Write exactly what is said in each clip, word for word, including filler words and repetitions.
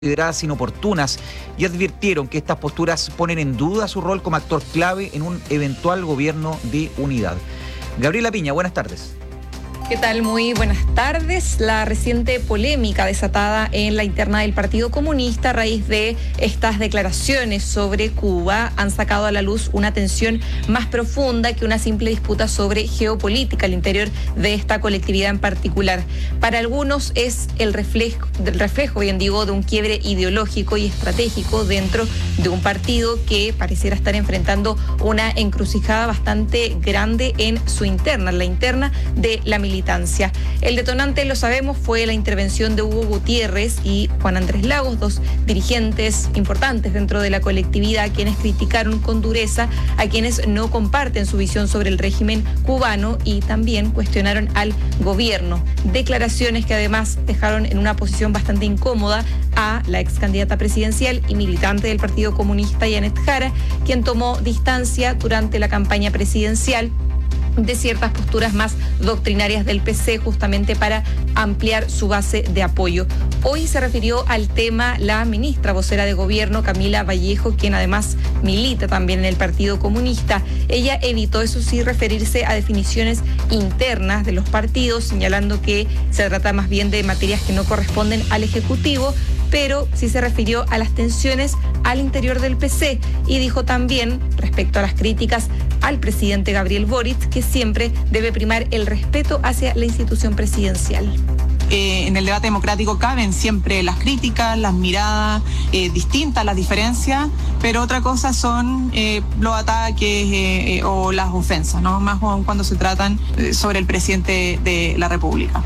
consideradas inoportunas y advirtieron que estas posturas ponen en duda su rol como actor clave en un eventual gobierno de unidad. Gabriela Piña, buenas tardes. ¿Qué tal? Muy buenas tardes. La reciente polémica desatada en la interna del Partido Comunista a raíz de estas declaraciones sobre Cuba han sacado a la luz una tensión más profunda que una simple disputa sobre geopolítica al interior de esta colectividad en particular. Para algunos es el reflejo, el reflejo, bien digo, de un quiebre ideológico y estratégico dentro de un partido que pareciera estar enfrentando una encrucijada bastante grande en su interna, en la interna de la militancia. El detonante, lo sabemos, fue la intervención de Hugo Gutiérrez y Juan Andrés Lagos, dos dirigentes importantes dentro de la colectividad, quienes criticaron con dureza a quienes no comparten su visión sobre el régimen cubano y también cuestionaron al gobierno. Declaraciones que además dejaron en una posición bastante incómoda a la ex candidata presidencial y militante del Partido Comunista, Janet Jara, quien tomó distancia durante la campaña presidencial de ciertas posturas más doctrinarias del P C, justamente para ampliar su base de apoyo. Hoy se refirió al tema la ministra vocera de Gobierno, Camila Vallejo, quien además milita también en el Partido Comunista. Ella evitó, eso sí, referirse a definiciones internas de los partidos, señalando que se trata más bien de materias que no corresponden al Ejecutivo, pero sí se refirió a las tensiones al interior del P C y dijo también, respecto a las críticas al presidente Gabriel Boric, que siempre debe primar el respeto hacia la institución presidencial. Eh, en el debate democrático caben siempre las críticas, las miradas eh, distintas, las diferencias, pero otra cosa son eh, los ataques eh, eh, o las ofensas, ¿no? Más cuando se tratan eh, sobre el presidente de la República.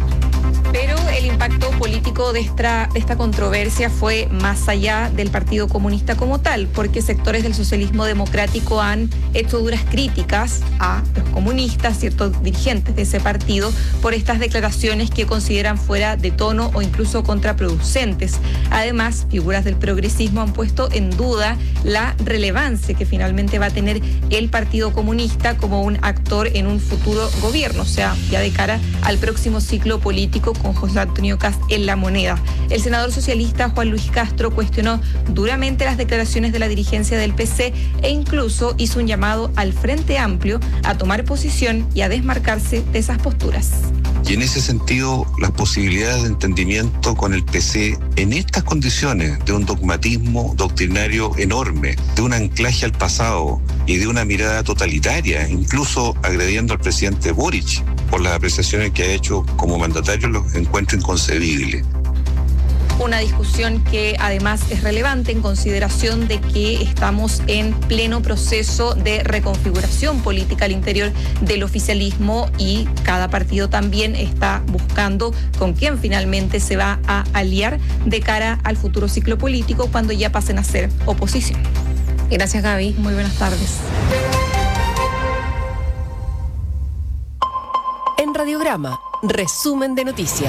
Pero el impacto político de esta, de esta controversia fue más allá del Partido Comunista como tal, porque sectores del socialismo democrático han hecho duras críticas a los comunistas, ciertos dirigentes de ese partido, por estas declaraciones que consideran fuera de tono o incluso contraproducentes. Además, figuras del progresismo han puesto en duda la relevancia que finalmente va a tener el Partido Comunista como un actor en un futuro gobierno, o sea, ya de cara al próximo ciclo político con José Antonio Kast en la moneda. El senador socialista Juan Luis Castro cuestionó duramente las declaraciones de la dirigencia del P C e incluso hizo un llamado al Frente Amplio a tomar posición y a desmarcarse de esas posturas. Y en ese sentido, las posibilidades de entendimiento con el P C en estas condiciones de un dogmatismo doctrinario enorme, de un anclaje al pasado y de una mirada totalitaria, incluso agrediendo al presidente Boric por las apreciaciones que ha hecho como mandatario, lo encuentro inconcebible. Una discusión que además es relevante en consideración de que estamos en pleno proceso de reconfiguración política al interior del oficialismo y cada partido también está buscando con quién finalmente se va a aliar de cara al futuro ciclo político cuando ya pasen a ser oposición. Gracias, Gaby. Muy buenas tardes. En Radiograma, resumen de noticias.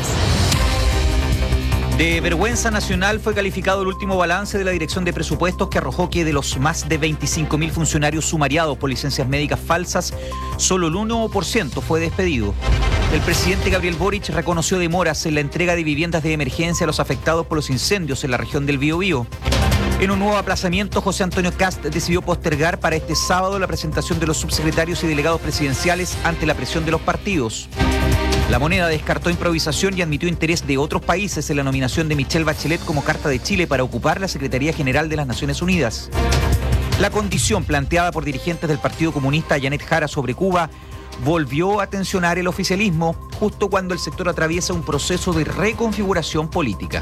De vergüenza nacional fue calificado el último balance de la Dirección de Presupuestos, que arrojó que de los más de veinticinco mil funcionarios sumariados por licencias médicas falsas, solo el uno por ciento fue despedido. El presidente Gabriel Boric reconoció demoras en la entrega de viviendas de emergencia a los afectados por los incendios en la región del Biobío. En un nuevo aplazamiento, José Antonio Kast decidió postergar para este sábado la presentación de los subsecretarios y delegados presidenciales ante la presión de los partidos. La Moneda descartó improvisación y admitió interés de otros países en la nominación de Michelle Bachelet como Carta de Chile para ocupar la Secretaría General de las Naciones Unidas. La condición planteada por dirigentes del Partido Comunista, Janet Jara, sobre Cuba volvió a tensionar el oficialismo justo cuando el sector atraviesa un proceso de reconfiguración política.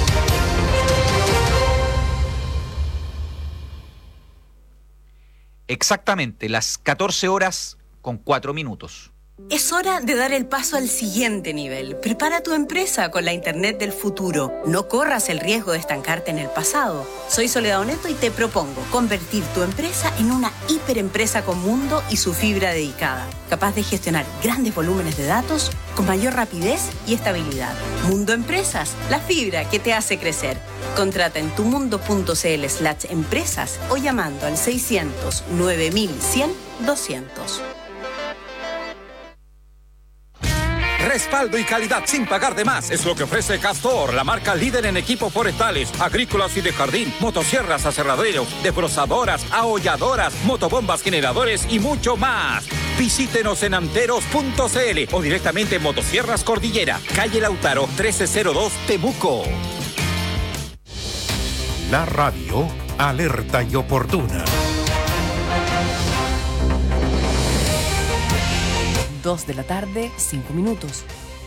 Exactamente las catorce horas con cuatro minutos. Es hora de dar el paso al siguiente nivel. Prepara tu empresa con la Internet del futuro. No corras el riesgo de estancarte en el pasado. Soy Soledad Oneto y te propongo convertir tu empresa en una hiperempresa con Mundo y su fibra dedicada, capaz de gestionar grandes volúmenes de datos con mayor rapidez y estabilidad. Mundo Empresas, la fibra que te hace crecer. Contrata en tumundo.cl slash empresas o llamando al seiscientos nueve mil cien doscientos. Respaldo y calidad sin pagar de más es lo que ofrece Castor, la marca líder en equipos forestales, agrícolas y de jardín, motosierras, aserraderos, desbrozadoras, aholladoras, motobombas, generadores y mucho más. Visítenos en anteros punto c l o directamente en Motosierras Cordillera, calle Lautaro trece cero dos, Temuco. La radio alerta y oportuna. Dos de la tarde, cinco minutos.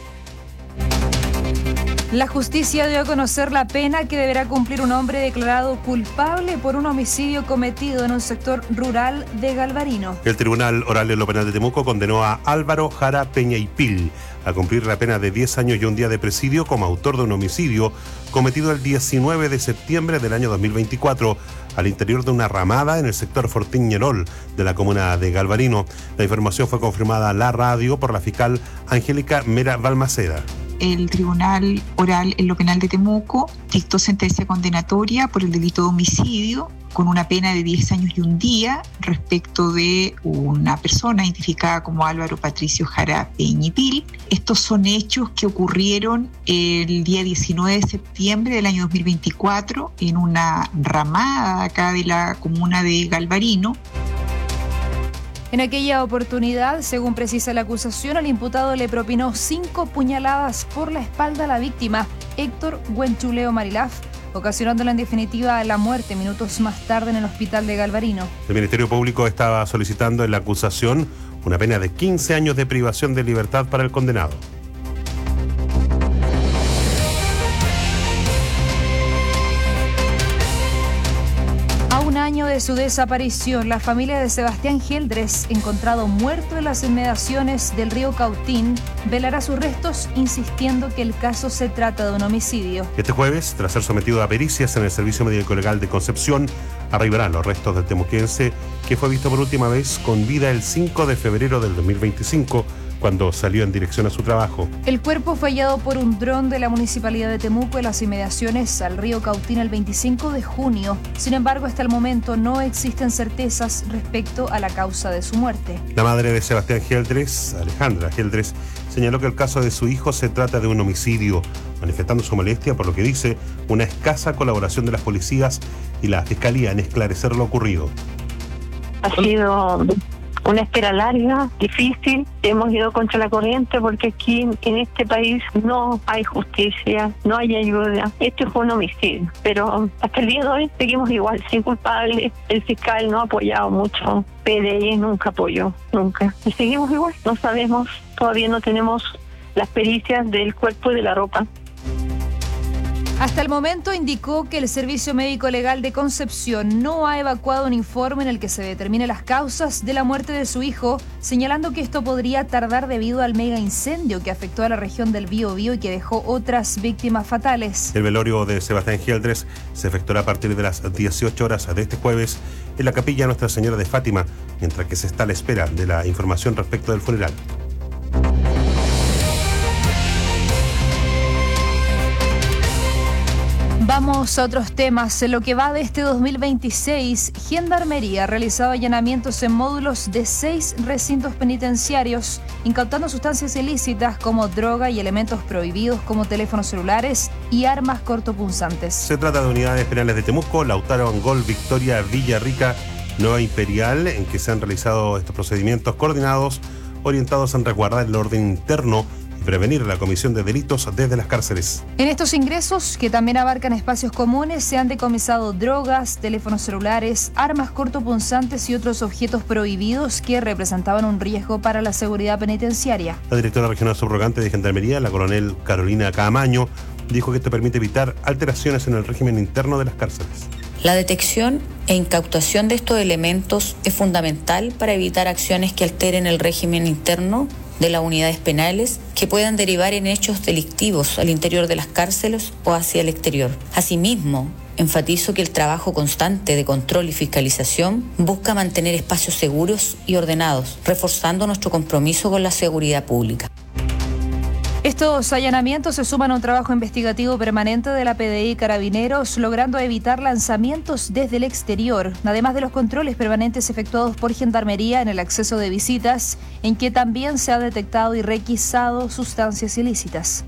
La justicia dio a conocer la pena que deberá cumplir un hombre declarado culpable por un homicidio cometido en un sector rural de Galvarino. El Tribunal Oral de lo Penal de Temuco condenó a Álvaro Jara Peñaipil a cumplir la pena de diez años y un día de presidio como autor de un homicidio cometido el diecinueve de septiembre del año dos mil veinticuatro al interior de una ramada en el sector Fortín-Ñerol de la comuna de Galvarino. La información fue confirmada a la radio por la fiscal Angélica Mera Balmaceda. El Tribunal Oral en lo Penal de Temuco dictó sentencia condenatoria por el delito de homicidio con una pena de diez años y un día respecto de una persona identificada como Álvaro Patricio Jara Peñaipil. Estos son hechos que ocurrieron el día diecinueve de septiembre del año dos mil veinticuatro en una ramada acá de la comuna de Galvarino. En aquella oportunidad, según precisa la acusación, el imputado le propinó cinco puñaladas por la espalda a la víctima, Héctor Huenchuleo Marilaf, ocasionándole en definitiva la muerte minutos más tarde en el hospital de Galvarino. El Ministerio Público estaba solicitando en la acusación una pena de quince años de privación de libertad para el condenado. A un año de su desaparición, la familia de Sebastián Geldres, encontrado muerto en las inmediaciones del río Cautín, velará sus restos insistiendo que el caso se trata de un homicidio. Este jueves, tras ser sometido a pericias en el Servicio Médico Legal de Concepción, arribarán los restos del temuquense que fue visto por última vez con vida el cinco de febrero del dos mil veinticinco, cuando salió en dirección a su trabajo. El cuerpo fue hallado por un dron de la Municipalidad de Temuco en las inmediaciones al río Cautín el veinticinco de junio. Sin embargo, hasta el momento no existen certezas respecto a la causa de su muerte. La madre de Sebastián Geldres, Alejandra Geldres, señaló que el caso de su hijo se trata de un homicidio, manifestando su molestia por lo que dice una escasa colaboración de las policías y la Fiscalía en esclarecer lo ocurrido. Ha sido una espera larga, difícil, hemos ido contra la corriente porque aquí en este país no hay justicia, no hay ayuda. Esto fue un homicidio, pero hasta el día de hoy seguimos igual, sin culpable. El fiscal no ha apoyado mucho, P D I nunca apoyó, nunca. Y seguimos igual, no sabemos, todavía no tenemos las pericias del cuerpo y de la ropa. Hasta el momento indicó que el Servicio Médico Legal de Concepción no ha evacuado un informe en el que se determine las causas de la muerte de su hijo, señalando que esto podría tardar debido al mega incendio que afectó a la región del Biobío y que dejó otras víctimas fatales. El velorio de Sebastián Geldres se efectuará a partir de las dieciocho horas de este jueves en la capilla Nuestra Señora de Fátima, mientras que se está a la espera de la información respecto del funeral. Vamos a otros temas. En lo que va de este dos mil veintiséis, Gendarmería ha realizado allanamientos en módulos de seis recintos penitenciarios, incautando sustancias ilícitas como droga y elementos prohibidos como teléfonos celulares y armas cortopunzantes. Se trata de unidades penales de Temuco, Lautaro, Angol, Victoria, Villarrica, Nueva Imperial, en que se han realizado estos procedimientos coordinados orientados en resguardar el orden interno y prevenir la comisión de delitos desde las cárceles. En estos ingresos, que también abarcan espacios comunes, se han decomisado drogas, teléfonos celulares, armas cortopunzantes y otros objetos prohibidos que representaban un riesgo para la seguridad penitenciaria. La directora regional subrogante de Gendarmería, la coronel Carolina Caamaño, dijo que esto permite evitar alteraciones en el régimen interno de las cárceles. La detección e incautación de estos elementos es fundamental para evitar acciones que alteren el régimen interno de las unidades penales que puedan derivar en hechos delictivos al interior de las cárceles o hacia el exterior. Asimismo, enfatizo que el trabajo constante de control y fiscalización busca mantener espacios seguros y ordenados, reforzando nuestro compromiso con la seguridad pública. Estos allanamientos se suman a un trabajo investigativo permanente de la P D I y Carabineros, logrando evitar lanzamientos desde el exterior, además de los controles permanentes efectuados por Gendarmería en el acceso de visitas, en que también se ha detectado y requisado sustancias ilícitas.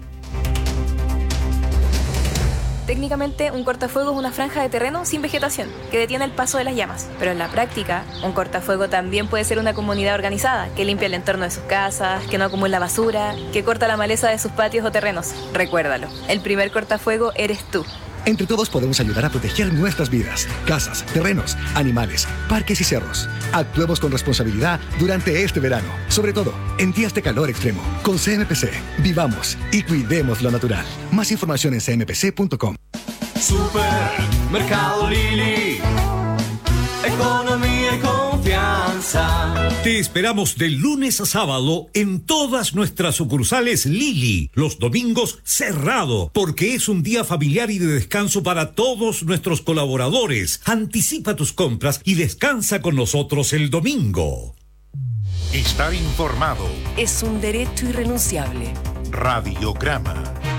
Técnicamente, un cortafuego es una franja de terreno sin vegetación que detiene el paso de las llamas. Pero en la práctica, un cortafuego también puede ser una comunidad organizada que limpia el entorno de sus casas, que no acumula basura, que corta la maleza de sus patios o terrenos. Recuérdalo, el primer cortafuego eres tú. Entre todos podemos ayudar a proteger nuestras vidas, casas, terrenos, animales, parques y cerros. Actuemos con responsabilidad durante este verano, sobre todo en días de calor extremo. Con C M P C, vivamos y cuidemos lo natural. Más información en c m p c punto com. Supermercado Lili. Economía y confianza. Te esperamos de lunes a sábado en todas nuestras sucursales Lili. Los domingos cerrado, porque es un día familiar y de descanso para todos nuestros colaboradores. Anticipa tus compras y descansa con nosotros el domingo. Estar informado es un derecho irrenunciable. Radiograma.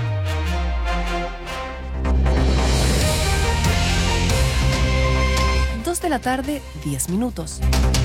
dos de la tarde, diez minutos.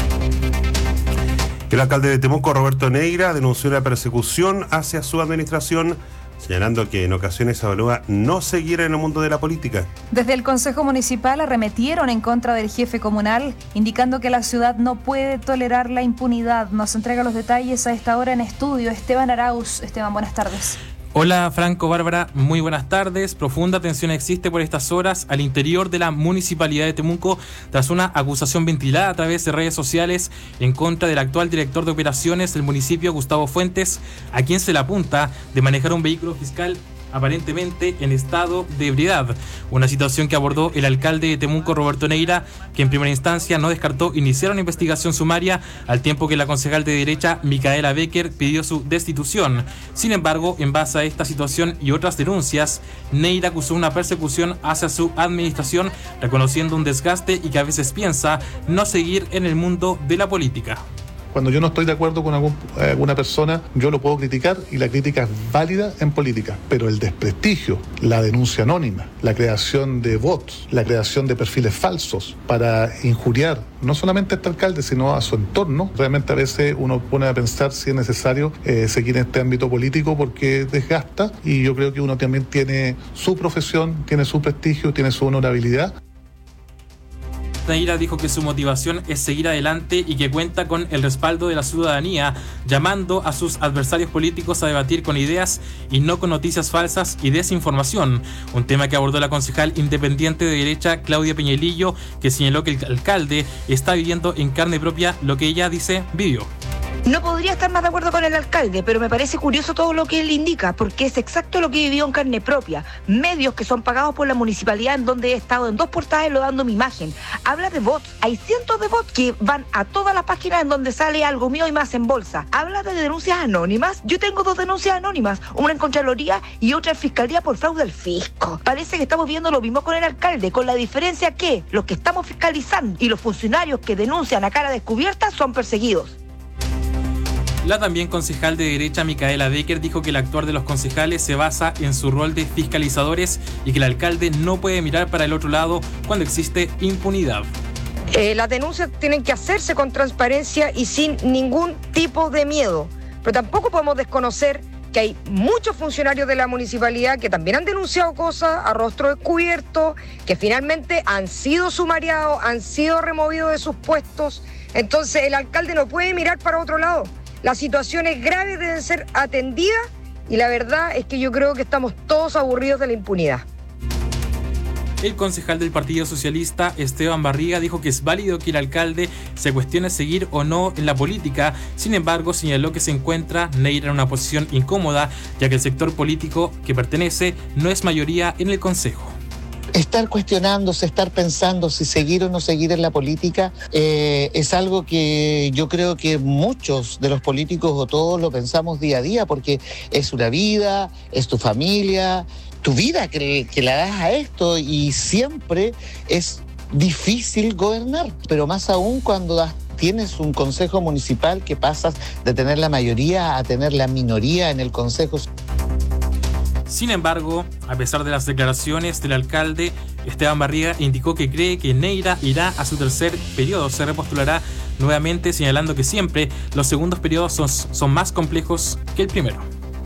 El alcalde de Temuco, Roberto Neira, denunció una persecución hacia su administración, señalando que en ocasiones evalúa no seguir en el mundo de la política. Desde el Consejo Municipal arremetieron en contra del jefe comunal, indicando que la ciudad no puede tolerar la impunidad. Nos entrega los detalles a esta hora en estudio Esteban Arauz. Esteban, buenas tardes. Hola Franco, Bárbara, muy buenas tardes. Profunda tensión existe por estas horas al interior de la Municipalidad de Temuco tras una acusación ventilada a través de redes sociales en contra del actual director de operaciones del municipio, Gustavo Fuentes, a quien se le apunta de manejar un vehículo fiscal aparentemente en estado de ebriedad. Una situación que abordó el alcalde de Temuco, Roberto Neira, que en primera instancia no descartó iniciar una investigación sumaria, al tiempo que la concejal de derecha, Micaela Becker, pidió su destitución. Sin embargo, en base a esta situación y otras denuncias, Neira acusó una persecución hacia su administración, reconociendo un desgaste y que a veces piensa no seguir en el mundo de la política. Cuando yo no estoy de acuerdo con algún, alguna persona, yo lo puedo criticar y la crítica es válida en política. Pero el desprestigio, la denuncia anónima, la creación de bots, la creación de perfiles falsos para injuriar no solamente a este alcalde, sino a su entorno, realmente a veces uno pone a pensar si es necesario eh, seguir en este ámbito político porque desgasta, y yo creo que uno también tiene su profesión, tiene su prestigio, tiene su honorabilidad. Neira dijo que su motivación es seguir adelante y que cuenta con el respaldo de la ciudadanía, llamando a sus adversarios políticos a debatir con ideas y no con noticias falsas y desinformación. Un tema que abordó la concejal independiente de derecha Claudia Peñalillo, que señaló que el alcalde está viviendo en carne propia lo que ella dice vivió. No podría estar más de acuerdo con el alcalde, pero me parece curioso todo lo que él indica, porque es exacto lo que vivió en carne propia. Medios que son pagados por la municipalidad, en donde he estado en dos portadas lo dando mi imagen. Habla de bots, hay cientos de bots que van a todas las páginas en donde sale algo mío y más en bolsa. Habla de denuncias anónimas. Yo tengo dos denuncias anónimas, una en Contraloría y otra en Fiscalía por fraude al fisco. Parece que estamos viendo lo mismo con el alcalde, con la diferencia que los que estamos fiscalizando y los funcionarios que denuncian a cara descubierta son perseguidos. La también concejal de derecha Micaela Becker dijo que el actuar de los concejales se basa en su rol de fiscalizadores y que el alcalde no puede mirar para el otro lado cuando existe impunidad. Eh, las denuncias tienen que hacerse con transparencia y sin ningún tipo de miedo, pero tampoco podemos desconocer que hay muchos funcionarios de la municipalidad que también han denunciado cosas a rostro descubierto, que finalmente han sido sumariados, han sido removidos de sus puestos. Entonces el alcalde no puede mirar para otro lado. Las situaciones graves deben ser atendidas y la verdad es que yo creo que estamos todos aburridos de la impunidad. El concejal del Partido Socialista, Esteban Barriga, dijo que es válido que el alcalde se cuestione seguir o no en la política. Sin embargo, señaló que se encuentra Neira en una posición incómoda, ya que el sector político que pertenece no es mayoría en el Consejo. Estar cuestionándose, estar pensando si seguir o no seguir en la política eh, es algo que yo creo que muchos de los políticos o todos lo pensamos día a día, porque es una vida, es tu familia, tu vida que, que la das a esto, y siempre es difícil gobernar, pero más aún cuando das tienes un consejo municipal que pasas de tener la mayoría a tener la minoría en el consejo. Sin embargo, a pesar de las declaraciones del alcalde, Esteban Barriga indicó que cree que Neira irá a su tercer periodo, se repostulará nuevamente, señalando que siempre los segundos periodos son, son más complejos que el primero.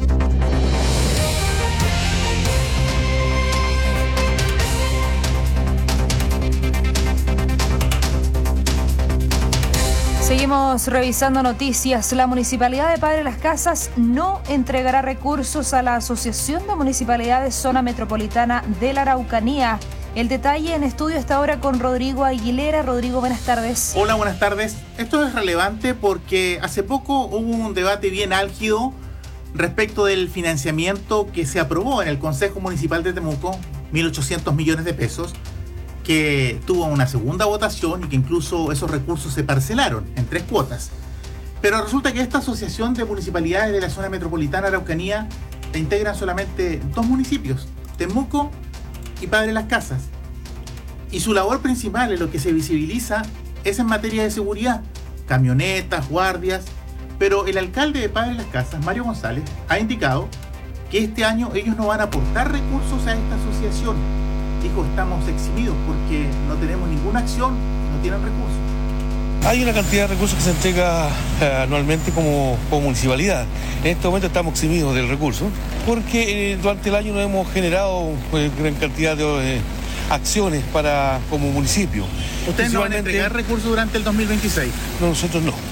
Seguimos revisando noticias. La Municipalidad de Padre Las Casas no entregará recursos a la Asociación de Municipalidades Zona Metropolitana de la Araucanía. El detalle en estudio está ahora con Rodrigo Aguilera. Rodrigo, buenas tardes. Hola, buenas tardes. Esto es relevante porque hace poco hubo un debate bien álgido respecto del financiamiento que se aprobó en el Consejo Municipal de Temuco, mil ochocientos millones de pesos, que tuvo una segunda votación y que incluso esos recursos se parcelaron en tres cuotas. Pero resulta que esta asociación de municipalidades de la zona metropolitana Araucanía la integran solamente dos municipios, Temuco y Padre Las Casas. Y su labor principal en lo que se visibiliza es en materia de seguridad, camionetas, guardias, pero el alcalde de Padre Las Casas, Mario González, ha indicado que este año ellos no van a aportar recursos a esta asociación. Dijo, estamos eximidos porque no tenemos ninguna acción, no tienen recursos. Hay una cantidad de recursos que se entrega eh, anualmente como, como municipalidad. En este momento estamos eximidos del recurso porque eh, durante el año no hemos generado eh, gran cantidad de eh, acciones para como municipio. ¿Ustedes no van a entregar recursos durante el dos mil veintiséis? No, nosotros no. no.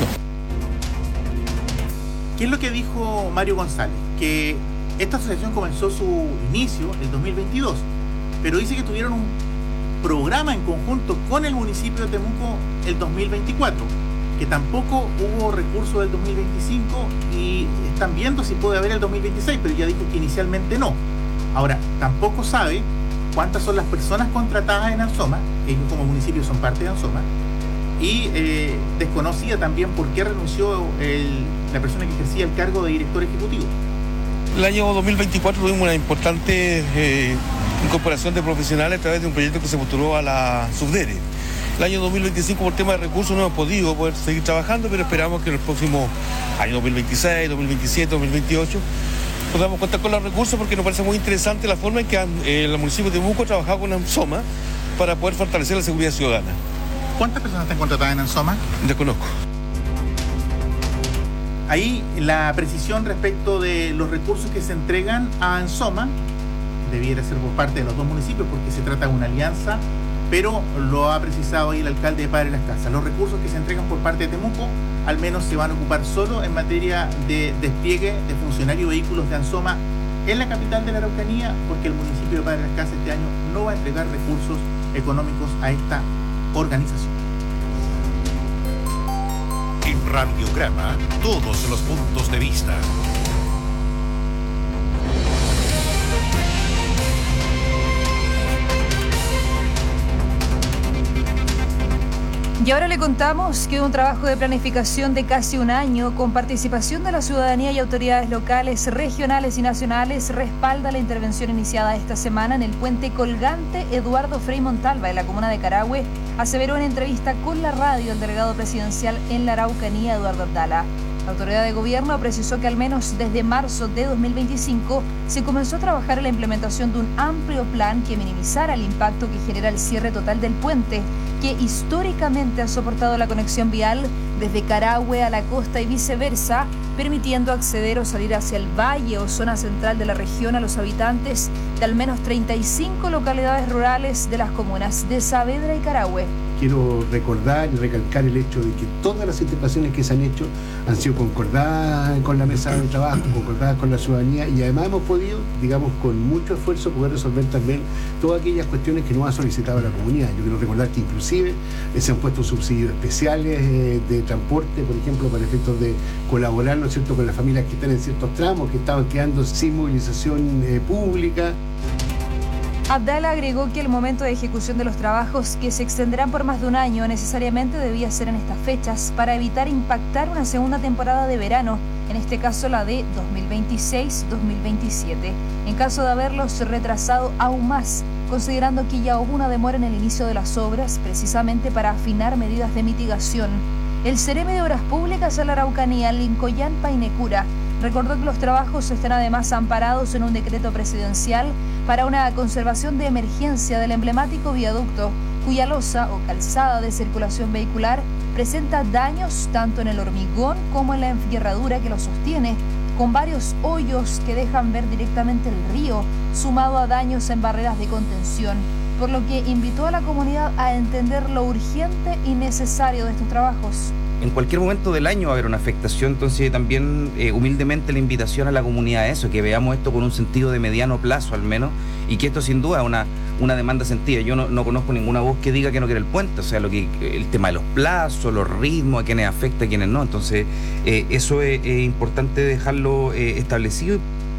¿Qué es lo que dijo Mario González? Que esta asociación comenzó su inicio en el dos mil veintidós. Pero dice que tuvieron un programa en conjunto con el municipio de Temuco el dos mil veinticuatro, que tampoco hubo recursos del dos mil veinticinco y están viendo si puede haber el dos mil veintiséis, pero ya dijo que inicialmente no. Ahora, tampoco sabe cuántas son las personas contratadas en Ansoma, ellos como municipio son parte de Ansoma, y eh, desconocía también por qué renunció el, la persona que ejercía el cargo de director ejecutivo. El año dos mil veinticuatro tuvimos una importante eh, incorporación de profesionales a través de un proyecto que se postuló a la Subdere. El año dos mil veinticinco por tema de recursos no hemos podido poder seguir trabajando, pero esperamos que en el próximo año dos mil veintiséis, dos mil veintisiete, dos mil veintiocho podamos contar con los recursos porque nos parece muy interesante la forma en que eh, el municipio de Temuco ha trabajado con Ansoma para poder fortalecer la seguridad ciudadana. ¿Cuántas personas están contratadas en Ansoma? Desconozco. Ahí la precisión respecto de los recursos que se entregan a Ansoma debiera ser por parte de los dos municipios porque se trata de una alianza, pero lo ha precisado ahí el alcalde de Padre Las Casas. Los recursos que se entregan por parte de Temuco al menos se van a ocupar solo en materia de despliegue de funcionarios y vehículos de Ansoma en la capital de la Araucanía, porque el municipio de Padre Las Casas este año no va a entregar recursos económicos a esta organización. En Radiograma, todos los puntos de vista. Y ahora le contamos que un trabajo de planificación de casi un año con participación de la ciudadanía y autoridades locales, regionales y nacionales respalda la intervención iniciada esta semana en el puente colgante Eduardo Frei Montalva en la comuna de Carahue, aseveró en entrevista con la radio el delegado presidencial en la Araucanía, Eduardo Abdala. La autoridad de gobierno precisó que al menos desde marzo de dos mil veinticinco se comenzó a trabajar en la implementación de un amplio plan que minimizara el impacto que genera el cierre total del puente, que históricamente ha soportado la conexión vial desde Carahue a la costa y viceversa, permitiendo acceder o salir hacia el valle o zona central de la región a los habitantes de al menos treinta y cinco localidades rurales de las comunas de Saavedra y Carahue. Quiero recordar y recalcar el hecho de que todas las instituciones que se han hecho han sido concordadas con la mesa de trabajo, concordadas con la ciudadanía y además hemos podido, digamos, con mucho esfuerzo poder resolver también todas aquellas cuestiones que nos ha solicitado la comunidad. Yo quiero recordar que inclusive se han puesto subsidios especiales eh, de transporte, por ejemplo, para efectos de colaborar, ¿no es cierto?, con las familias que están en ciertos tramos, que estaban quedando sin movilización eh, pública. Abdala agregó que el momento de ejecución de los trabajos, que se extenderán por más de un año, necesariamente debía ser en estas fechas para evitar impactar una segunda temporada de verano, en este caso la de dos mil veintiséis dos mil veintisiete, en caso de haberlos retrasado aún más, considerando que ya hubo una demora en el inicio de las obras, precisamente para afinar medidas de mitigación. El Cereme de Obras Públicas de la Araucanía, Lincoyán Painecura, Recordó que los trabajos están además amparados en un decreto presidencial para una conservación de emergencia del emblemático viaducto, cuya losa o calzada de circulación vehicular presenta daños tanto en el hormigón como en la enfierradura que lo sostiene, con varios hoyos que dejan ver directamente el río, sumado a daños en barreras de contención, por lo que invitó a la comunidad a entender lo urgente y necesario de estos trabajos. En cualquier momento del año va a haber una afectación, entonces también eh, humildemente la invitación a la comunidad a eso, que veamos esto con un sentido de mediano plazo al menos, y que esto sin duda es una, una demanda sentida. Yo no, no conozco ninguna voz que diga que no quiere el puente, o sea, lo que el tema de los plazos, los ritmos, a quienes afecta, a quienes no, entonces eh, eso es, es importante dejarlo eh, establecido.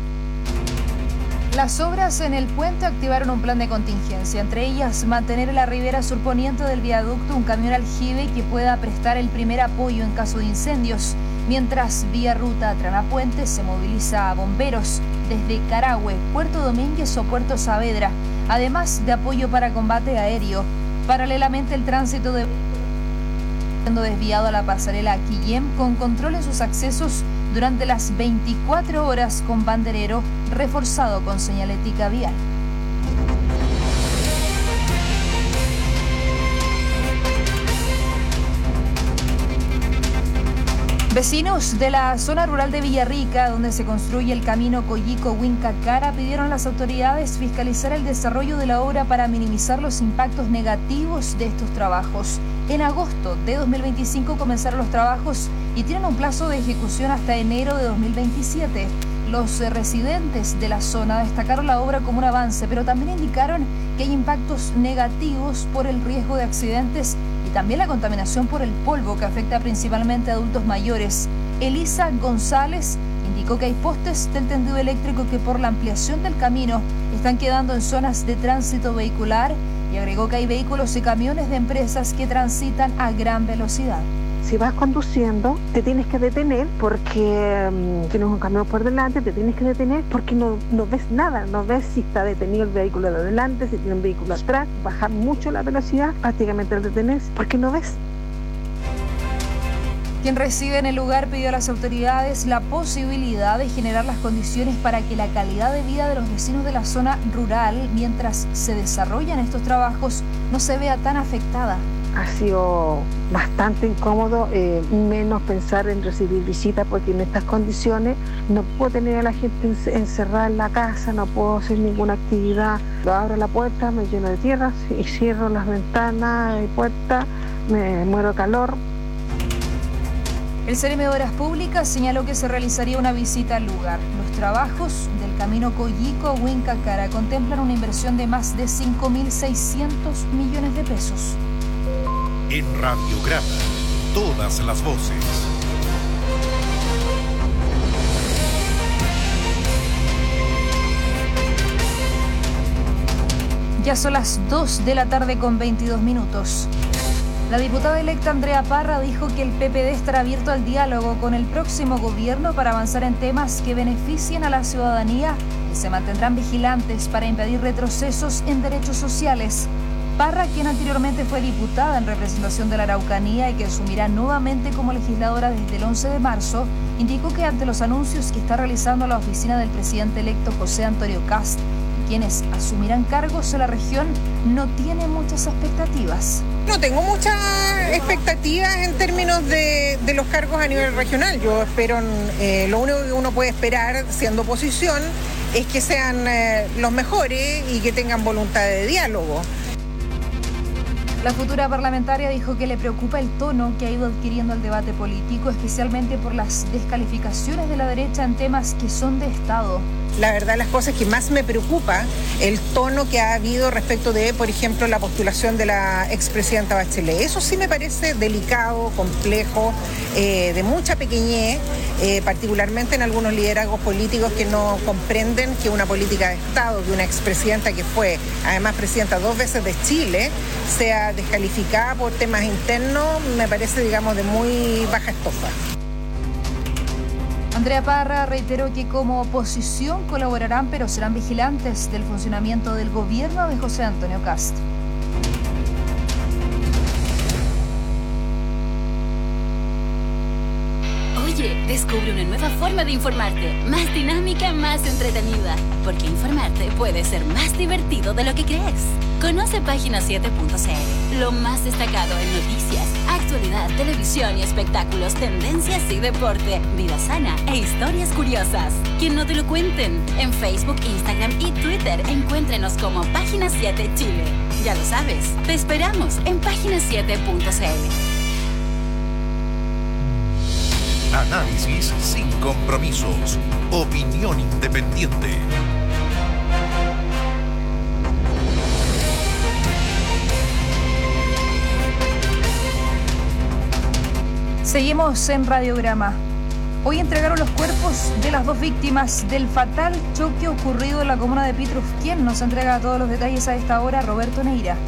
Las obras en el puente activaron un plan de contingencia, entre ellas mantener en la ribera surponiente del viaducto un camión aljibe que pueda prestar el primer apoyo en caso de incendios, mientras vía ruta Tranapuente se moviliza a bomberos desde Carahue, Puerto Domínguez o Puerto Saavedra, además de apoyo para combate aéreo. Paralelamente, el tránsito de siendo desviado a la pasarela Quillem con control en sus accesos durante las veinticuatro horas con banderero reforzado con señalética vial. Vecinos de la zona rural de Villarrica, donde se construye el camino Coyico-Huinca-Cara, pidieron a las autoridades fiscalizar el desarrollo de la obra para minimizar los impactos negativos de estos trabajos. En agosto de dos mil veinticinco comenzaron los trabajos y tienen un plazo de ejecución hasta enero de dos mil veintisiete. Los residentes de la zona destacaron la obra como un avance, pero también indicaron que hay impactos negativos por el riesgo de accidentes y también la contaminación por el polvo que afecta principalmente a adultos mayores. Elisa González indicó que hay postes del tendido eléctrico que por la ampliación del camino están quedando en zonas de tránsito vehicular y agregó que hay vehículos y camiones de empresas que transitan a gran velocidad. Si vas conduciendo, te tienes que detener porque um, tienes un camión por delante, te tienes que detener porque no, no ves nada, no ves si está detenido el vehículo de adelante, si tiene un vehículo atrás, bajar mucho la velocidad, prácticamente al detenerse, porque no ves. Quien reside en el lugar pidió a las autoridades la posibilidad de generar las condiciones para que la calidad de vida de los vecinos de la zona rural, mientras se desarrollan estos trabajos, no se vea tan afectada. Ha sido bastante incómodo, eh, menos pensar en recibir visitas, porque en estas condiciones no puedo tener a la gente encerrada en la casa, no puedo hacer ninguna actividad. Abro la puerta, me lleno de tierra y cierro las ventanas y puertas, me muero de calor. El Ceremi de Obras Públicas señaló que se realizaría una visita al lugar. Los trabajos del camino Coyico-Huinca-Cara contemplan una inversión de más de cinco mil seiscientos millones de pesos. En Radiograma, todas las voces. Ya son las dos de la tarde con veintidós minutos. La diputada electa Andrea Parra dijo que el P P D estará abierto al diálogo con el próximo gobierno para avanzar en temas que beneficien a la ciudadanía y se mantendrán vigilantes para impedir retrocesos en derechos sociales. Parra, quien anteriormente fue diputada en representación de la Araucanía y que asumirá nuevamente como legisladora desde el once de marzo, indicó que ante los anuncios que está realizando la oficina del presidente electo José Antonio Kast y quienes asumirán cargos en la región, no tiene muchas expectativas. No tengo muchas expectativas en términos de, de los cargos a nivel regional. Yo espero, eh, lo único que uno puede esperar siendo oposición es que sean eh, los mejores y que tengan voluntad de diálogo. La futura parlamentaria dijo que le preocupa el tono que ha ido adquiriendo el debate político, especialmente por las descalificaciones de la derecha en temas que son de Estado. La verdad, las cosas que más me preocupa, el tono que ha habido respecto de, por ejemplo, la postulación de la expresidenta Bachelet. Eso sí me parece delicado, complejo, eh, de mucha pequeñez, eh, particularmente en algunos liderazgos políticos que no comprenden que una política de Estado, que una expresidenta que fue, además, presidenta dos veces de Chile, sea descalificada por temas internos, me parece, digamos, de muy baja estofa. Andrea Parra reiteró que como oposición colaborarán, pero serán vigilantes del funcionamiento del gobierno de José Antonio Kast. Oye, descubre una nueva forma de informarte, más dinámica, más entretenida, porque informarte puede ser más divertido de lo que crees. Conoce página siete punto c l, lo más destacado en noticias, actualidad, televisión y espectáculos, tendencias y deporte, vida sana e historias curiosas. Que no te lo cuenten. En Facebook, Instagram y Twitter encuéntrenos como Página siete Chile. Ya lo sabes, te esperamos en página siete punto c l. Análisis sin compromisos. Opinión independiente. Seguimos en Radiograma. Hoy entregaron los cuerpos de las dos víctimas del fatal choque ocurrido en la comuna de Pitrufquén. Nos entrega todos los detalles a esta hora Roberto Neira.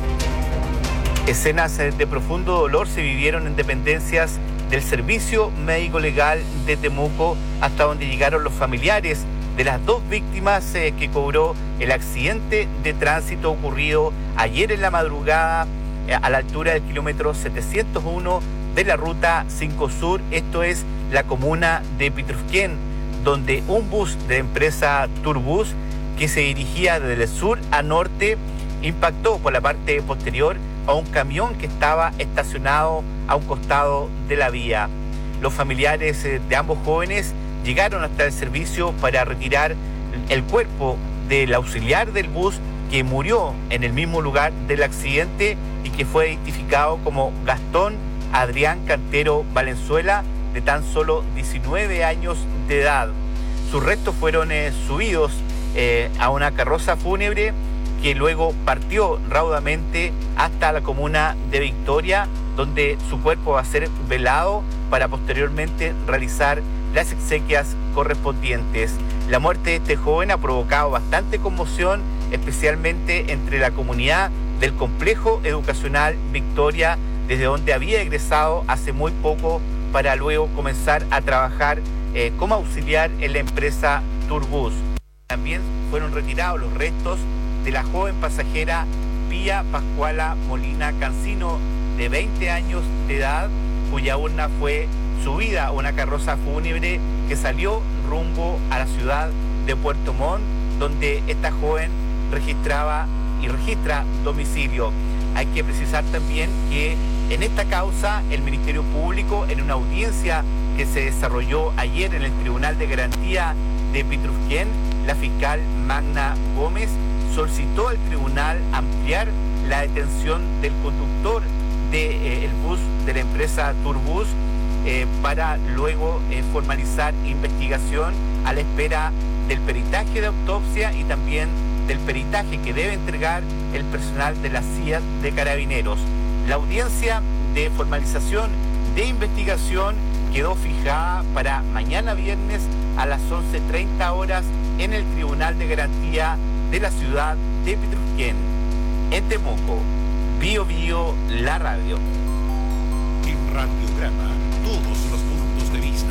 Escenas de profundo dolor se vivieron en dependencias del Servicio Médico Legal de Temuco, hasta donde llegaron los familiares de las dos víctimas eh, que cobró el accidente de tránsito ocurrido ayer en la madrugada eh, a la altura del kilómetro setecientos uno de la ruta cinco Sur, esto es la comuna de Pitrufquén, donde un bus de empresa Turbus que se dirigía desde el sur a norte impactó por la parte posterior a un camión que estaba estacionado a un costado de la vía. Los familiares de ambos jóvenes llegaron hasta el servicio para retirar el cuerpo del auxiliar del bus que murió en el mismo lugar del accidente y que fue identificado como Gastón Adrián Cantero Valenzuela, de tan solo diecinueve años de edad. Sus restos fueron eh, subidos eh, a una carroza fúnebre que luego partió raudamente hasta la comuna de Victoria, donde su cuerpo va a ser velado para posteriormente realizar las exequias correspondientes. La muerte de este joven ha provocado bastante conmoción, especialmente entre la comunidad del complejo educacional Victoria, desde donde había egresado hace muy poco para luego comenzar a trabajar eh, como auxiliar en la empresa Turbus. También fueron retirados los restos de la joven pasajera Pía Pascuala Molina Cancino, de veinte años de edad, cuya urna fue subida a una carroza fúnebre que salió rumbo a la ciudad de Puerto Montt, donde esta joven registraba y registra domicilio. Hay que precisar también que en esta causa el Ministerio Público, en una audiencia que se desarrolló ayer en el Tribunal de Garantía de Pitrufquén, la fiscal Magna Gómez solicitó al tribunal ampliar la detención del conductor del de, eh, bus de la empresa Turbus eh, para luego eh, formalizar investigación a la espera del peritaje de autopsia y también del peritaje que debe entregar el personal de la C I A de Carabineros. La audiencia de formalización de investigación quedó fijada para mañana viernes a las once treinta horas en el Tribunal de Garantía de la ciudad de Pitrufquén. En Temuco, Bio Bio, la radio. En Radiograma, todos los puntos de vista.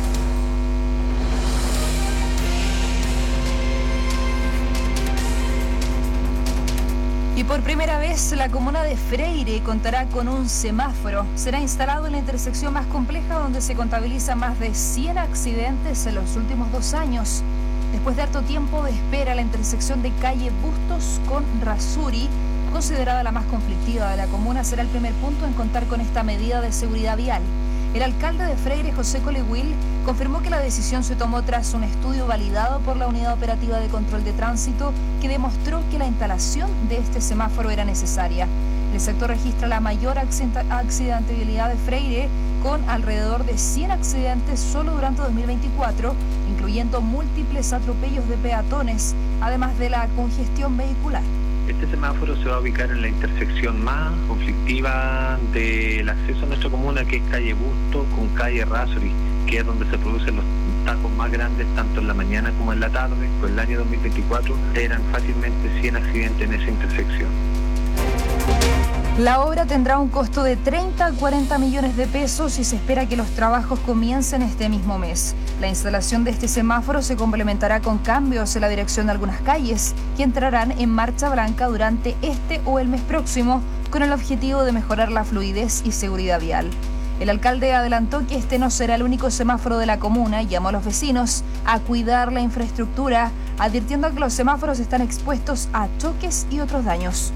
Y por primera vez, la comuna de Freire contará con un semáforo. Será instalado en la intersección más compleja, donde se contabiliza más de cien accidentes en los últimos dos años. Después de harto tiempo de espera, la intersección de calle Bustos con Rasuri, considerada la más conflictiva de la comuna, será el primer punto en contar con esta medida de seguridad vial. El alcalde de Freire, José Colehuil, confirmó que la decisión se tomó tras un estudio validado por la Unidad Operativa de Control de Tránsito que demostró que la instalación de este semáforo era necesaria. El sector registra la mayor accidentabilidad de Freire, con alrededor de cien accidentes solo durante dos mil veinticuatro, incluyendo múltiples atropellos de peatones, además de la congestión vehicular. Este semáforo se va a ubicar en la intersección más conflictiva del acceso a nuestra comuna, que es calle Busto con calle Rasuri, que es donde se producen los tacos más grandes tanto en la mañana como en la tarde. Por el año dos mil veinticuatro eran fácilmente cien accidentes en esa intersección. La obra tendrá un costo de treinta a cuarenta millones de pesos y se espera que los trabajos comiencen este mismo mes. La instalación de este semáforo se complementará con cambios en la dirección de algunas calles que entrarán en marcha blanca durante este o el mes próximo, con el objetivo de mejorar la fluidez y seguridad vial. El alcalde adelantó que este no será el único semáforo de la comuna y llamó a los vecinos a cuidar la infraestructura, advirtiendo que los semáforos están expuestos a choques y otros daños.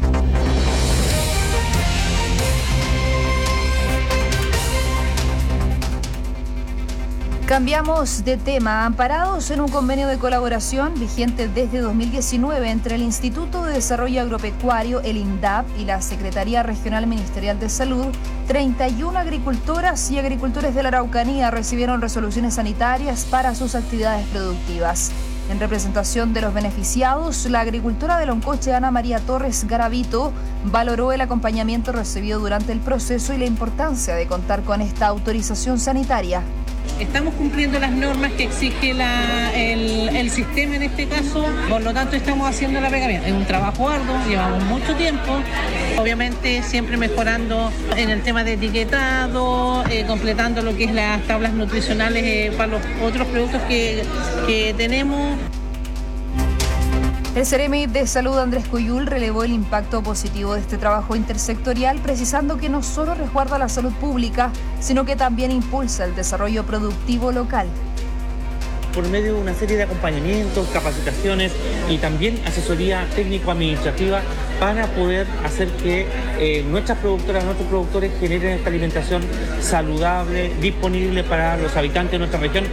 Cambiamos de tema. Amparados en un convenio de colaboración vigente desde dos mil diecinueve entre el Instituto de Desarrollo Agropecuario, el INDAP, y la Secretaría Regional Ministerial de Salud, treinta y una agricultoras y agricultores de la Araucanía recibieron resoluciones sanitarias para sus actividades productivas. En representación de los beneficiados, la agricultora de Loncoche, Ana María Torres Garavito, valoró el acompañamiento recibido durante el proceso y la importancia de contar con esta autorización sanitaria. Estamos cumpliendo las normas que exige la, el, el sistema en este caso, por lo tanto estamos haciendo la pega bien. Es un trabajo arduo, llevamos mucho tiempo, obviamente siempre mejorando en el tema de etiquetado, eh, completando lo que es las tablas nutricionales eh, para los otros productos que, que tenemos. El Ceremi de Salud, Andrés Cuyul, relevó el impacto positivo de este trabajo intersectorial, precisando que no solo resguarda la salud pública, sino que también impulsa el desarrollo productivo local. Por medio de una serie de acompañamientos, capacitaciones y también asesoría técnico-administrativa para poder hacer que eh, nuestras productoras, nuestros productores generen esta alimentación saludable, disponible para los habitantes de nuestra región.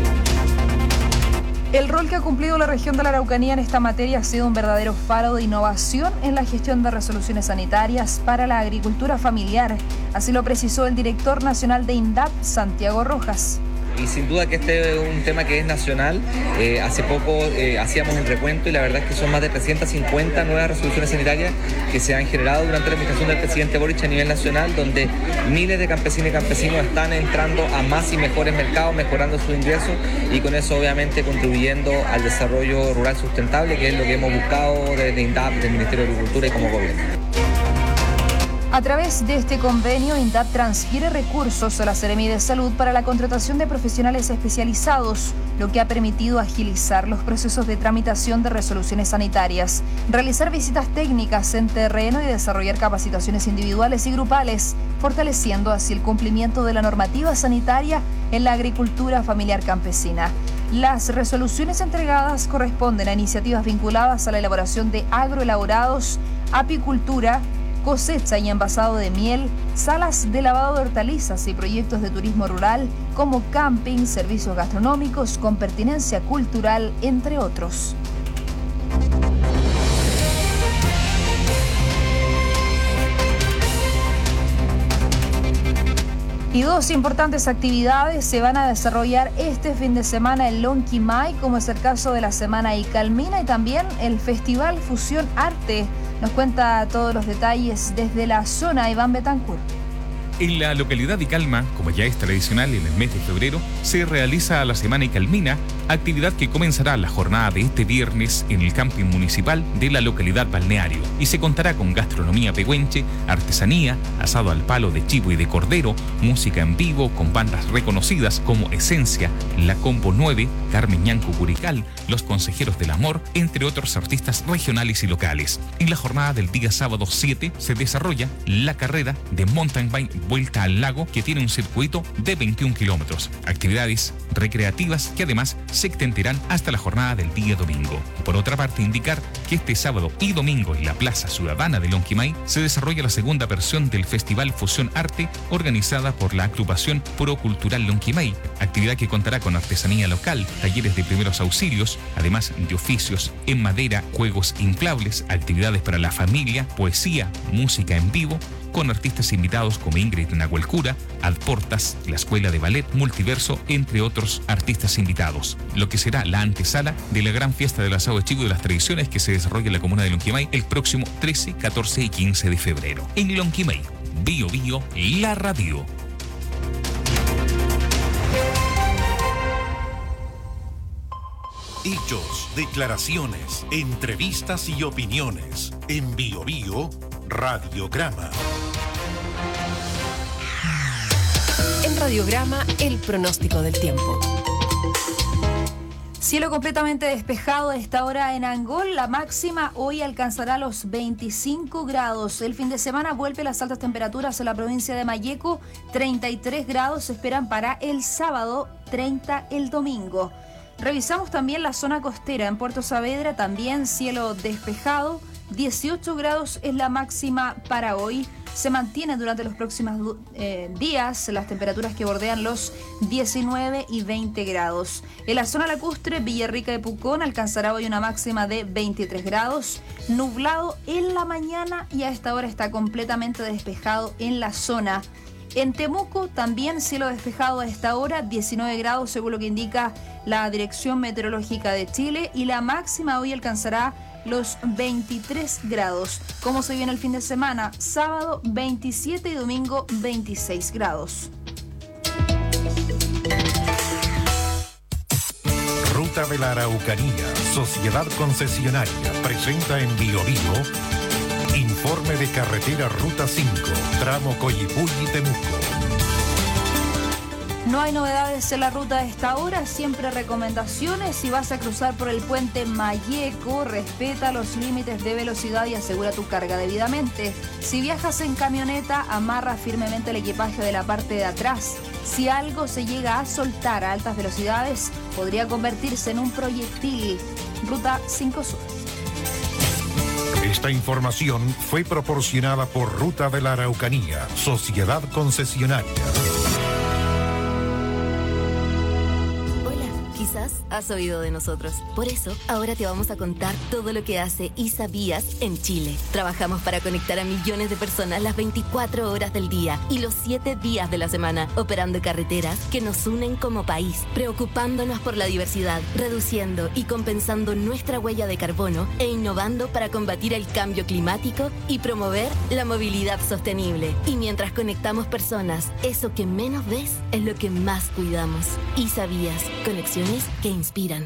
El rol que ha cumplido la región de la Araucanía en esta materia ha sido un verdadero faro de innovación en la gestión de resoluciones sanitarias para la agricultura familiar. Así lo precisó el director nacional de INDAP, Santiago Rojas. Y sin duda que este es un tema que es nacional. Eh, hace poco eh, hacíamos el recuento y la verdad es que son más de trescientas cincuenta nuevas resoluciones sanitarias que se han generado durante la administración del presidente Boric a nivel nacional, donde miles de campesinos y campesinos están entrando a más y mejores mercados, mejorando sus ingresos y con eso obviamente contribuyendo al desarrollo rural sustentable, que es lo que hemos buscado desde INDAP, del Ministerio de Agricultura y como gobierno. A través de este convenio, INDAP transfiere recursos a la Ceremi de Salud para la contratación de profesionales especializados, lo que ha permitido agilizar los procesos de tramitación de resoluciones sanitarias, realizar visitas técnicas en terreno y desarrollar capacitaciones individuales y grupales, fortaleciendo así el cumplimiento de la normativa sanitaria en la agricultura familiar campesina. Las resoluciones entregadas corresponden a iniciativas vinculadas a la elaboración de agroelaborados, apicultura, cosecha y envasado de miel, salas de lavado de hortalizas y proyectos de turismo rural como camping, servicios gastronómicos con pertinencia cultural, entre otros. Y dos importantes actividades se van a desarrollar este fin de semana en Lonquimay, como es el caso de la Semana Icalmina y también el Festival Fusión Arte. Nos cuenta todos los detalles desde la zona Iván Betancourt. En la localidad de Calma, como ya es tradicional en el mes de febrero, se realiza la Semana Icalmina, actividad que comenzará la jornada de este viernes en el camping municipal de la localidad balneario y se contará con gastronomía pehuenche, artesanía, asado al palo de chivo y de cordero, música en vivo con bandas reconocidas como Esencia, La Combo nueve, Carmen Ñanco Curical, Los Consejeros del Amor, entre otros artistas regionales y locales. En la jornada del día sábado siete se desarrolla la carrera de mountain bike Vuelta al Lago, que tiene un circuito de veintiún kilómetros. Actividades recreativas que además se extenderán hasta la jornada del día domingo. Por otra parte, indicar que este sábado y domingo en la Plaza Ciudadana de Lonquimay se desarrolla la segunda versión del Festival Fusión Arte organizada por la agrupación Procultural Lonquimay, actividad que contará con artesanía local, talleres de primeros auxilios, además de oficios en madera, juegos inflables, actividades para la familia, poesía, música en vivo, con artistas invitados como Ingrid Nahuelcura, Adportas, la Escuela de Ballet Multiverso, entre otros artistas invitados. Lo que será la antesala de la gran fiesta del asado de chivo y de las tradiciones que se desarrolla en la comuna de Lonquimay el próximo trece, catorce y quince de febrero. En Lonquimay, Bio Bio, la radio. Hechos, declaraciones, entrevistas y opiniones. En Bio Bio, Radiograma. En Radiograma, el pronóstico del tiempo. Cielo completamente despejado a esta hora en Angol. La máxima hoy alcanzará los veinticinco grados. El fin de semana vuelve las altas temperaturas en la provincia de Malleco. treinta y tres grados se esperan para el sábado, treinta el domingo. Revisamos también la zona costera. En Puerto Saavedra también cielo despejado. dieciocho grados es la máxima para hoy. Se mantienen durante los próximos eh, días las temperaturas que bordean los diecinueve y veinte grados. En la zona lacustre, Villarrica de Pucón alcanzará hoy una máxima de veintitrés grados. Nublado en la mañana y a esta hora está completamente despejado en la zona. En Temuco también cielo despejado a esta hora, diecinueve grados según lo que indica la Dirección Meteorológica de Chile, y la máxima hoy alcanzará los veintitrés grados. ¿Cómo se viene el fin de semana? Sábado veintisiete y domingo veintiséis grados. Ruta de la Araucanía, Sociedad Concesionaria, presenta en Bio Bio informe de carretera Ruta cinco, tramo Coyipulli-Temuco. No hay novedades en la ruta a esta hora, siempre recomendaciones. Si vas a cruzar por el puente Malleco, respeta los límites de velocidad y asegura tu carga debidamente. Si viajas en camioneta, amarra firmemente el equipaje de la parte de atrás. Si algo se llega a soltar a altas velocidades, podría convertirse en un proyectil. Ruta cinco Sur. Esta información fue proporcionada por Ruta de la Araucanía, Sociedad Concesionaria. Quizás has oído de nosotros. Por eso, ahora te vamos a contar todo lo que hace Y Sabías en Chile. Trabajamos para conectar a millones de personas las veinticuatro horas del día y los siete días de la semana, operando carreteras que nos unen como país, preocupándonos por la diversidad, reduciendo y compensando nuestra huella de carbono e innovando para combatir el cambio climático y promover la movilidad sostenible. Y mientras conectamos personas, eso que menos ves es lo que más cuidamos. Y Sabías, conexiones que inspiran.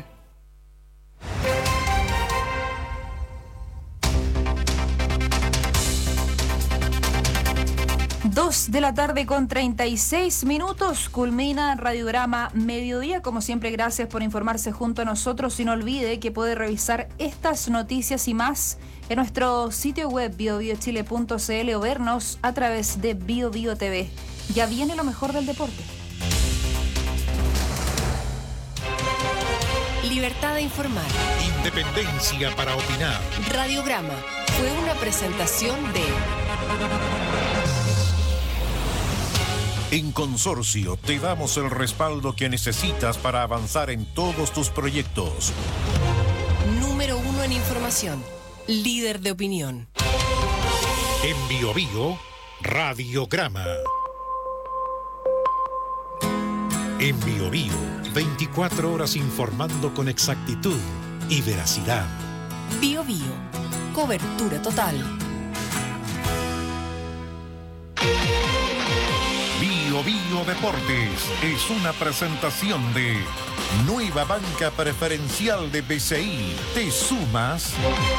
Dos de la tarde con treinta y seis minutos, culmina Radiograma Mediodía. Como siempre, gracias por informarse junto a nosotros y no olvide que puede revisar estas noticias y más en nuestro sitio web bio bio chile punto c l o vernos a través de Bio Bio T V. Ya viene lo mejor del deporte. Libertad de informar. Independencia para opinar. Radiograma fue una presentación de... En Consorcio te damos el respaldo que necesitas para avanzar en todos tus proyectos. Número uno en información. Líder de opinión. En Bio Bio, Radiograma. En Bio Bio, veinticuatro horas informando con exactitud y veracidad. Bio Bio, cobertura total. Bio Bio Deportes es una presentación de Nueva Banca Preferencial de B C I. ¿Te sumas?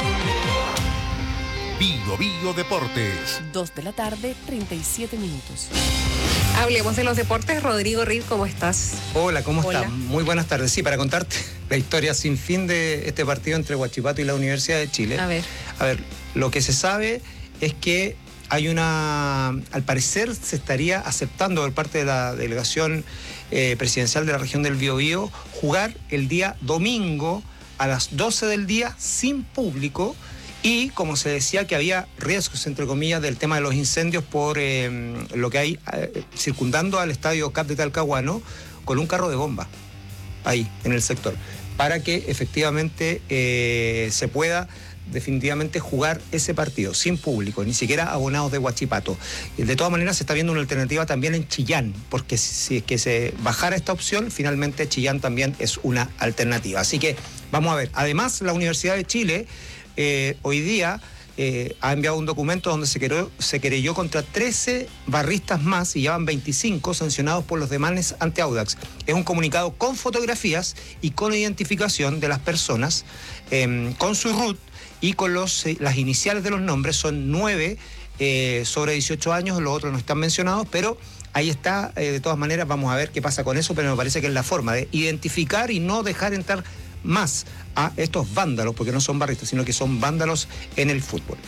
Bio Bio Deportes. Dos de la tarde, treinta y siete minutos. Hablemos de los deportes. Rodrigo Reed, ¿cómo estás? Hola, ¿cómo Hola. estás? Muy buenas tardes. Sí, para contarte la historia sin fin de este partido entre Huachipato y la Universidad de Chile. A ver. A ver, lo que se sabe es que hay una... Al parecer se estaría aceptando por parte de la delegación eh, presidencial de la región del Biobío jugar el día domingo a las doce del día sin público. Y como se decía que había riesgos, entre comillas, del tema de los incendios por eh, lo que hay eh, circundando al estadio C A P de Talcahuano, con un carro de bomba ahí, en el sector, para que efectivamente eh, se pueda definitivamente jugar ese partido sin público, ni siquiera abonados de Huachipato. De todas maneras se está viendo una alternativa también en Chillán, porque si es que se bajara esta opción, finalmente Chillán también es una alternativa. Así que vamos a ver. Además, la Universidad de Chile Eh, hoy día eh, ha enviado un documento donde se querelló, se querelló contra trece barristas más y ya van veinticinco sancionados por los demanes ante Audax. Es un comunicado con fotografías y con identificación de las personas, eh, con su R U T y con los, eh, las iniciales de los nombres. Son nueve eh, sobre dieciocho años, los otros no están mencionados, pero ahí está. Eh, de todas maneras vamos a ver qué pasa con eso, pero me parece que es la forma de identificar y no dejar entrar más a estos vándalos, porque no son barristas, sino que son vándalos en el fútbol.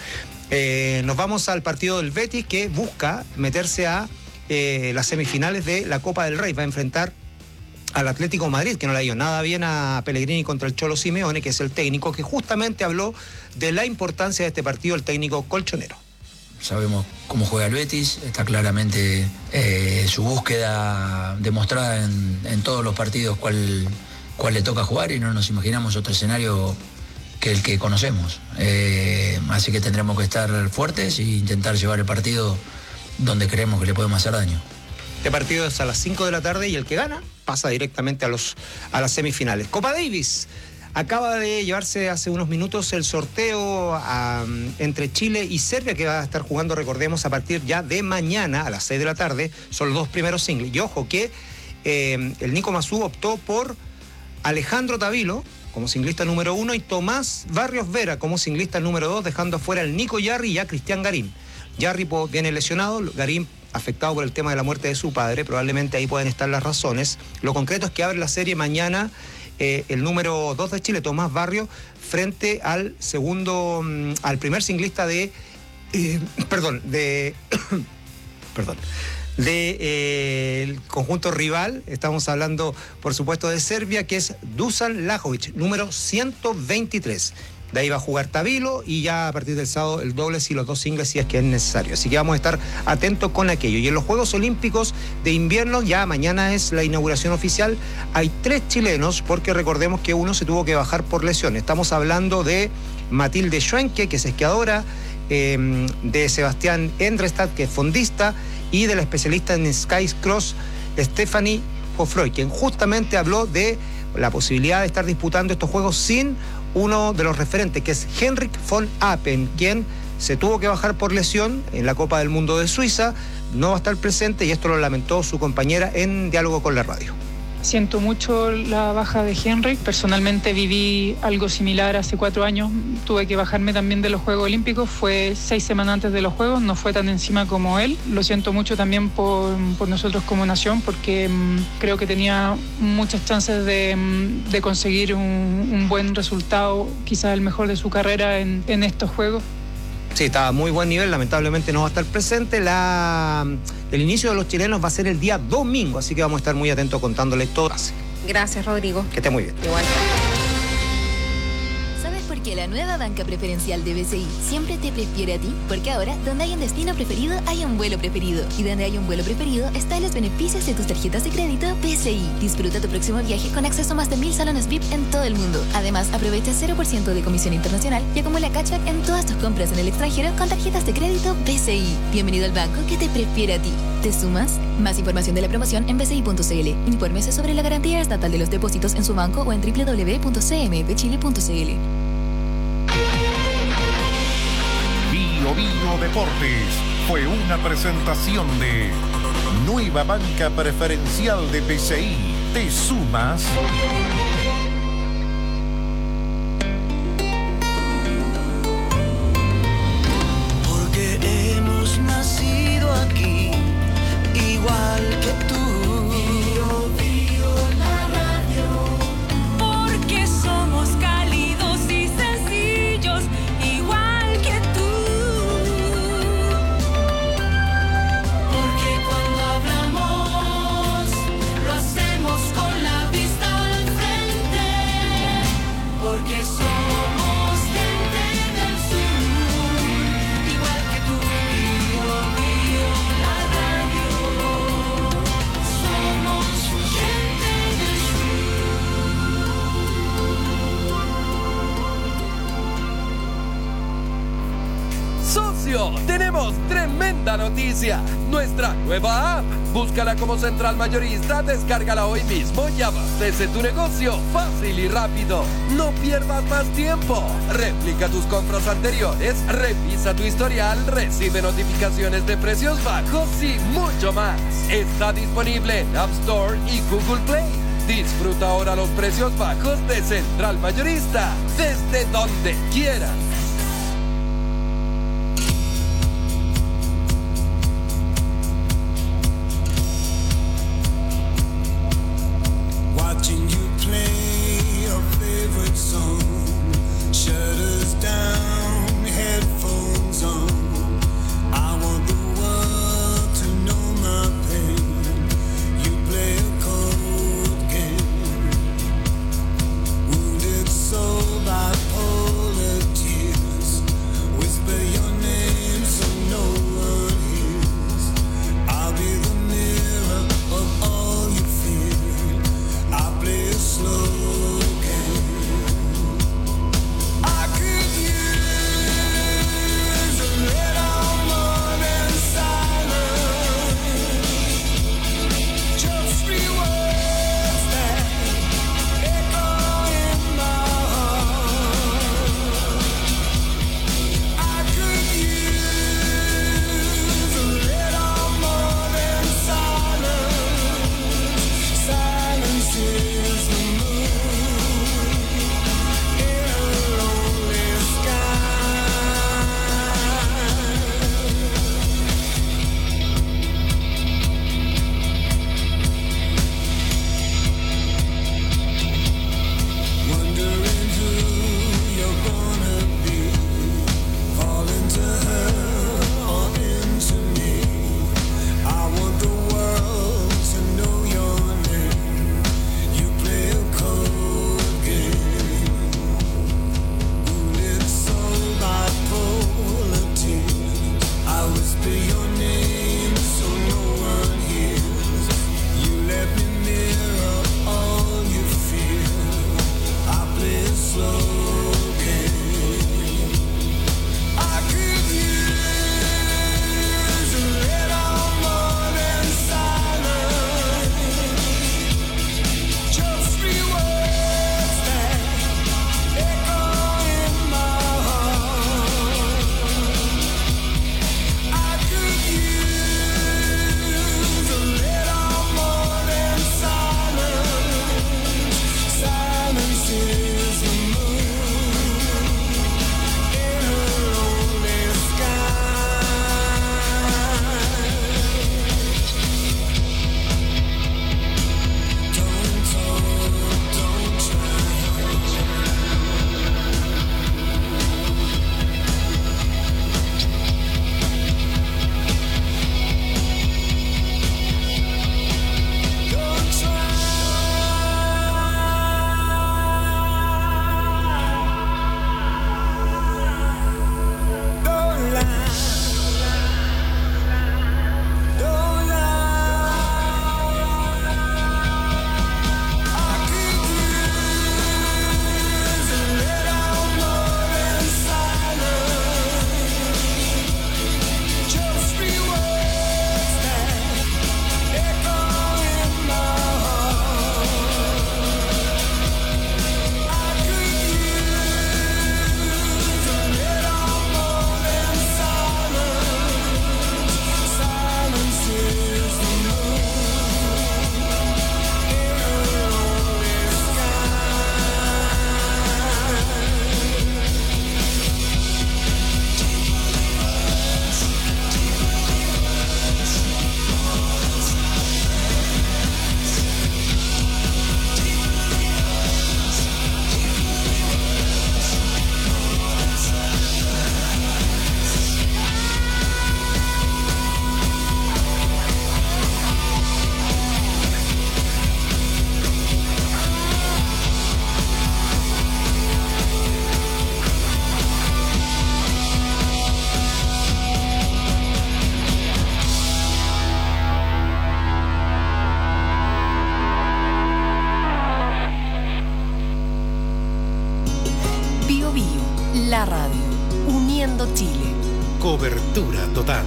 Eh, nos vamos al partido del Betis, que busca meterse a eh, las semifinales de la Copa del Rey. Va a enfrentar al Atlético de Madrid, que no le ha ido nada bien a Pellegrini contra el Cholo Simeone, que es el técnico, que justamente habló de la importancia de este partido, el técnico colchonero. Sabemos cómo juega el Betis, está claramente eh, su búsqueda demostrada en, en todos los partidos cuál, cuál le toca jugar, y no nos imaginamos otro escenario que el que conocemos. Eh, así que tendremos que estar fuertes e intentar llevar el partido donde creemos que le podemos hacer daño. Este partido es a las cinco de la tarde y el que gana pasa directamente a, los, a las semifinales. Copa Davis. Acaba de llevarse hace unos minutos el sorteo um, entre Chile y Serbia, que va a estar jugando, recordemos, a partir ya de mañana a las seis de la tarde. Son los dos primeros singles. Y ojo que eh, el Nico Massú optó por Alejandro Tavilo como singlista número uno y Tomás Barrios Vera como singlista número dos, dejando afuera al Nico Yarri y a Cristian Garín. Yarri viene lesionado, Garín afectado por el tema de la muerte de su padre, probablemente ahí pueden estar las razones. Lo concreto es que abre la serie mañana eh, el número dos de Chile, Tomás Barrio, frente al segundo, mm, al primer singlista de, eh, perdón, de, perdón, de eh, el conjunto rival. Estamos hablando, por supuesto, de Serbia, que es Dusan Lajovic, número ciento veintitrés. De ahí va a jugar Tavilo y ya a partir del sábado el dobles y los dos singles si es que es necesario. Así que vamos a estar atentos con aquello. Y en los Juegos Olímpicos de Invierno, ya mañana es la inauguración oficial, hay tres chilenos, porque recordemos que uno se tuvo que bajar por lesión. Estamos hablando de Matilde Schwenke, que es esquiadora, eh, de Sebastián Endrestad, que es fondista, y de la especialista en Sky Cross, Stephanie Hofroy, quien justamente habló de la posibilidad de estar disputando estos Juegos sin uno de los referentes, que es Henrik von Appen, quien se tuvo que bajar por lesión en la Copa del Mundo de Suiza, no va a estar presente, y esto lo lamentó su compañera en diálogo con la radio. Siento mucho la baja de Henrik. Personalmente viví algo similar hace cuatro años. Tuve que bajarme también de los Juegos Olímpicos. Fue seis semanas antes de los Juegos. No fue tan encima como él. Lo siento mucho también por, por nosotros como nación, porque mmm, creo que tenía muchas chances de, mmm, de conseguir un, un buen resultado, quizás el mejor de su carrera en, en estos Juegos. Sí, estaba a muy buen nivel, lamentablemente no va a estar presente. La, el inicio de los chilenos va a ser el día domingo, así que vamos a estar muy atentos contándoles todo. Gracias, Rodrigo. Que esté muy bien. Igual. ¿Sabes por qué la nueva banca preferencial de B C I siempre te prefiere a ti? Porque ahora, donde hay un destino preferido, hay un vuelo preferido. Y donde hay un vuelo preferido, están los beneficios de tus tarjetas de crédito B C I. Disfruta tu próximo viaje con acceso a más de mil salones V I P en todo el mundo. Además, aprovecha cero por ciento de comisión internacional y acumula cashback en todas tus compras en el extranjero con tarjetas de crédito B C I. Bienvenido al banco que te prefiere a ti. ¿Te sumas? Más información de la promoción en b c i punto c l. Infórmese sobre la garantía estatal de los depósitos en su banco o en w w w punto c m p chile punto c l. Bio Bio Deportes fue una presentación de Nueva Banca Preferencial de B C I. ¿Te sumas? Porque hemos nacido aquí, igual que tú. Bio Bio la radio. Porque somos cálidos y sencillos, igual que tú. Porque cuando hablamos, lo hacemos con la vista al frente. Porque somos gente del sur, igual que tú. Bio Bio la radio. Somos gente del ¡Socio! ¡Tenemos tremenda noticia! Nuestra nueva app. Búscala como Central Mayorista, descárgala hoy mismo y abastece tu negocio fácil y rápido. No pierdas más tiempo. Replica tus compras anteriores, revisa tu historial, recibe notificaciones de precios bajos y mucho más. Está disponible en App Store y Google Play. Disfruta ahora los precios bajos de Central Mayorista, desde donde quieras. Watching you play your favorite Chile. Cobertura total.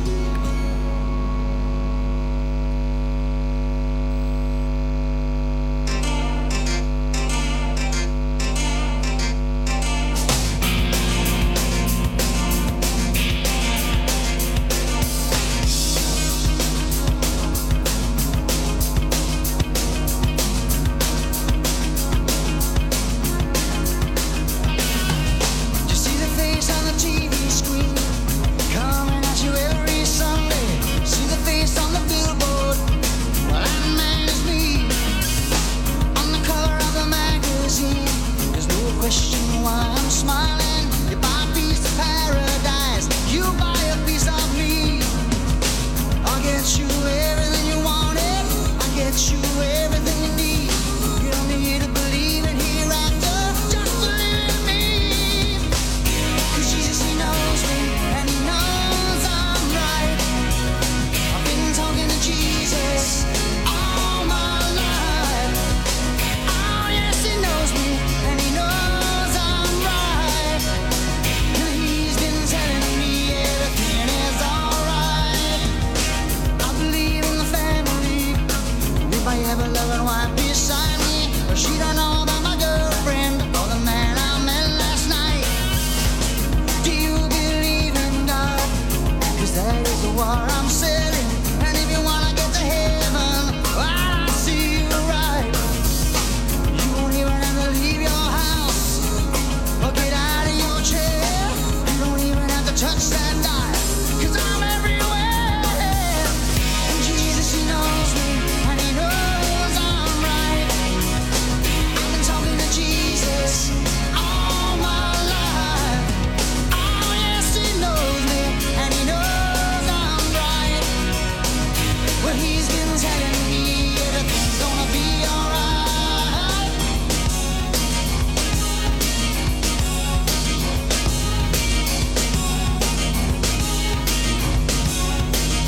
That is the war I'm